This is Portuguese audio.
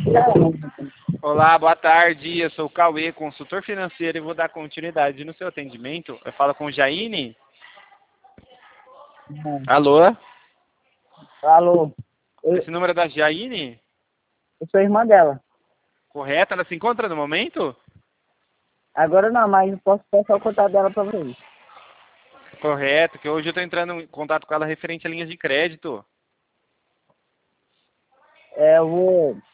Olá, boa tarde. Eu sou o Cauê, consultor financeiro, e vou dar continuidade no seu atendimento. Eu falo com o Jaine. Alô? Alô, Esse número é da Jaine? eu sou irmã dela. Correto? Ela se encontra no momento? Agora não, mas eu posso passar o contato dela pra vocês. Correto, que hoje eu estou entrando em contato com ela referente a linhas de crédito. Eu vou